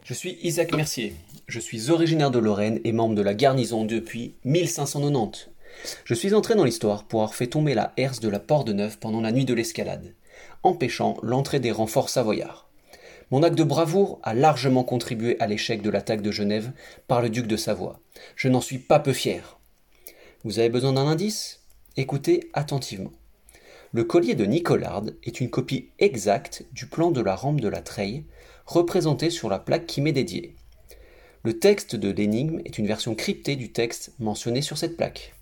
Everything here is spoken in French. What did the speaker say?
Je suis Isaac Mercier. Je suis originaire de Lorraine et membre de la garnison depuis 1590. Je suis entré dans l'histoire pour avoir fait tomber la herse de la Porte-de-Neuve pendant la nuit de l'escalade, empêchant l'entrée des renforts savoyards. Mon acte de bravoure a largement contribué à l'échec de l'attaque de Genève par le duc de Savoie. Je n'en suis pas peu fier. Vous avez besoin d'un indice? Écoutez attentivement. Le collier de Nicolarde est une copie exacte du plan de la rampe de la Treille, représenté sur la plaque qui m'est dédiée. Le texte de l'énigme est une version cryptée du texte mentionné sur cette plaque.